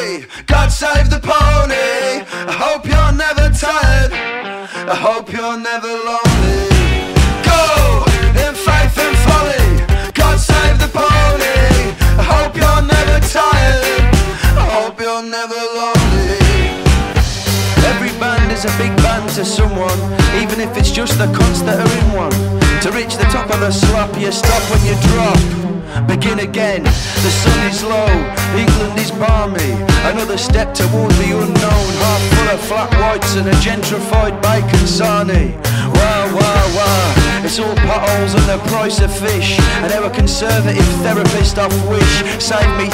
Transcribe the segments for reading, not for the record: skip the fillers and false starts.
folly, God save the pony. I hope you're never tired, I hope you're never lonely. Go in faith and folly, God save the pony. I hope you're never tired, I hope you're never lonely. Every band is a big band to someone, even if it's just the cunts that are in one. To reach the top of the slop, you stop when you drop. Begin again, the sun is low, England is balmy. Another step toward the unknown, half full of flat whites and a gentrified bacon sarnie. Wow, wow, wow, it's all potholes and the price of fish. And how a conservative therapist off Wish saved me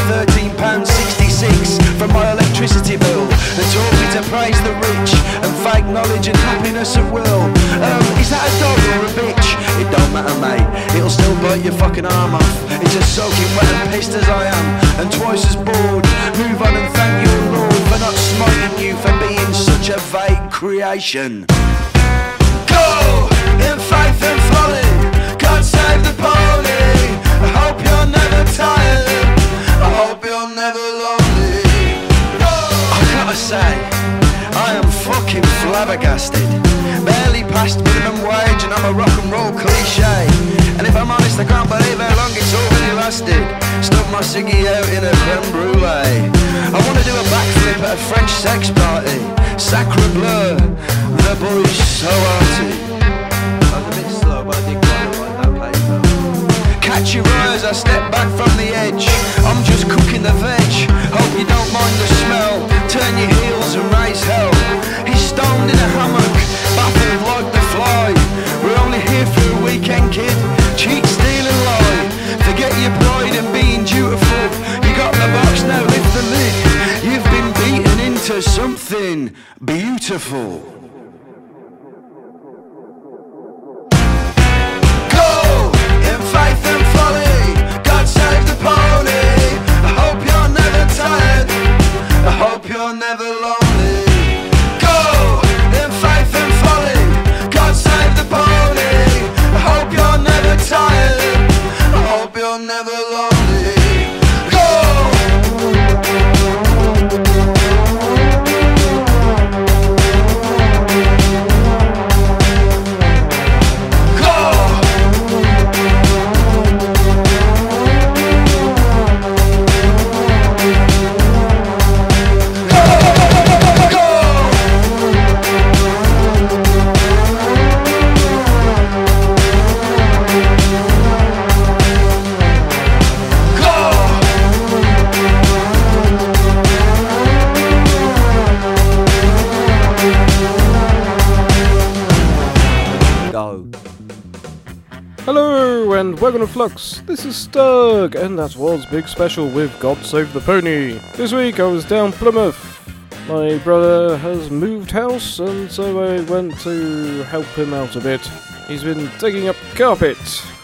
£13.66 from my electricity bill. They taught me to praise the rich and fake knowledge and happiness at will. Is that a dog or a bitch? It don't matter, mate, it'll still bite your fucking arm off. It's as soaking wet and pissed as I am, and twice as bored. Move on and thank your Lord for not smiting you for being such a vague creation. Go in faith and folly, God save the pony. I hope you're never tired, I hope you're never lonely. I gotta say, I am fucking flabbergasted. Barely past minimum wage and I'm a rock and roll cliche. And if I'm honest, I can't believe how long it's already lasted. Stuck my ciggy out in a creme brulee. I wanna do a backflip at a French sex party. Sacre bleu, the boy's so arty. I was a bit slow, but I did quite like that paper. Catch your eye as I step back from the edge. I'm just cooking the veg. Hope you don't mind the smell. Turn your heels and raise hell. He's stoned in a hammock, baffled like the fly. We're only here for a weekend, kid. Cheat, steal and lie. Forget your pride and being dutiful. You got the box, now lift the lid. You've been beaten into something beautiful. Go in faith and folly, God save the pony. I hope you're never tired, I hope you're never lonely. Go in faith and folly, God save the pony. I hope you're never tired, I hope you're never lonely. Hello and welcome to Flux, this is Stug, and that was Big Special with God Save the Pony. This week I was down Plymouth. My brother has moved house and so I went to help him out a bit. He's been digging up carpet.